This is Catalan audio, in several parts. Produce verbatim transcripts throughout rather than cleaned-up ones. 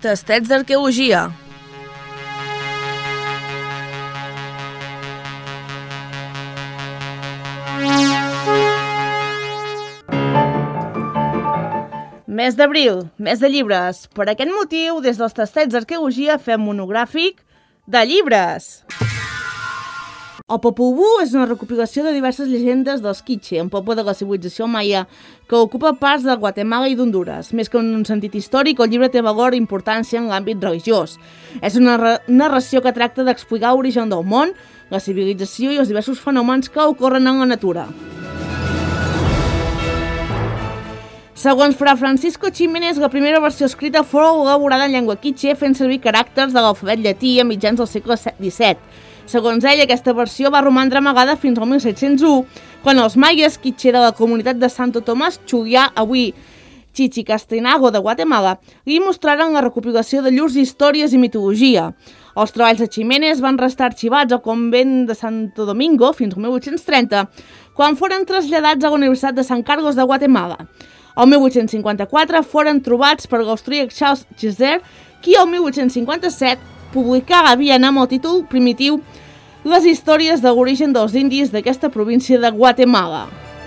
Tastets d'arqueologia. Mes d'abril, mes de llibres. Per aquest motiu, des dels Tastets d'arqueologia fem monogràfic de llibres. El Popol Vuh és una recopilació de diverses llegendes dels Quiché, un poble de la civilització maia que ocupa parts de Guatemala i d'Honduras. Més que en un sentit històric, el llibre té valor i importància en l'àmbit religiós. És una narració que tracta d'explicar l'origen del món, la civilització i els diversos fenòmens que ocorren en la natura. Segons Fra Francisco Ximénez, la primera versió escrita fou elaborada en llengua Quiché fent servir caràcters de l'alfabet llatí a mitjans del segle disset. Segons ell, aquesta versió va romandre amagada fins al mil set-cents u, quan els maies Quiché de la comunitat de Santo Tomás Chullá, avui Chichicastenango de Guatemala, li mostraren la recopilació de llurs històries i mitologia. Els treballs de Ximénez van restar arxivats al convent de Santo Domingo fins al mil vuit-cents trenta, quan foren traslladats a la Universitat de San Carlos de Guatemala. El mil vuit-cents cinquanta-quatre foren trobats per l'austríac Charles Chesser, qui el mil vuit-cents cinquanta-set publicava a Viena amb el títol primitiu Les històries de l'origen dels indis d'aquesta província de Guatemala.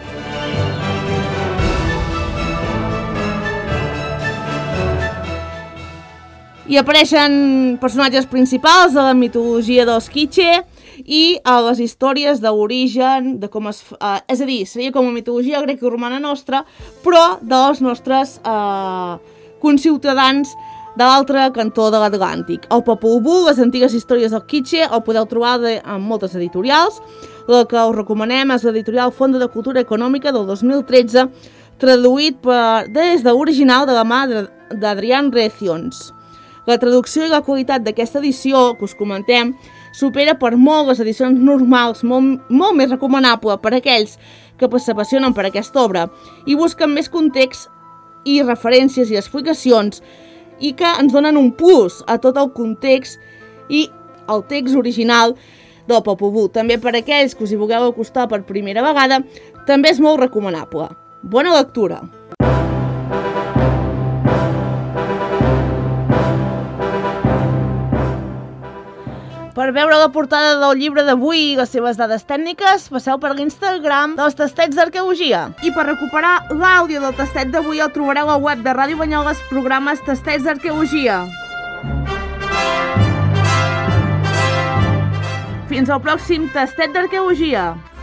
Hi apareixen personatges principals de la mitologia dels Quiché i a les històries de l'origen, de com es fa, eh, és a dir, seria com a mitologia greco-romana nostra, però dels nostres eh, conciutadans de l'altre cantó de l'Atlàntic. El Popol Vuh, les antigues històries del Quiché, el podeu trobar de, en moltes editorials. La que us recomanem és l'editorial Fondo de Cultura Econòmica del dos mil tretze, traduït per, des de l'original de la mà d'Adrián Recions. La traducció i la qualitat d'aquesta edició que us comentem supera per molt les edicions normals, molt, molt més recomanable per a aquells que s'apassionen per aquesta obra i busquen més context i referències i explicacions i que ens donen un plus a tot el context i el text original del Popol Vuh. També per a aquells que us hi vulgueu acostar per primera vegada, també és molt recomanable. Bona lectura! Per veure la portada del llibre d'avui i les seves dades tècniques, passeu per l'Instagram dels Tastets d'Arqueologia. I per recuperar l'àudio del tastet d'avui el trobareu al web de Ràdio Banyoles, programes Tastets d'Arqueologia. Fins al pròxim Tastet d'Arqueologia.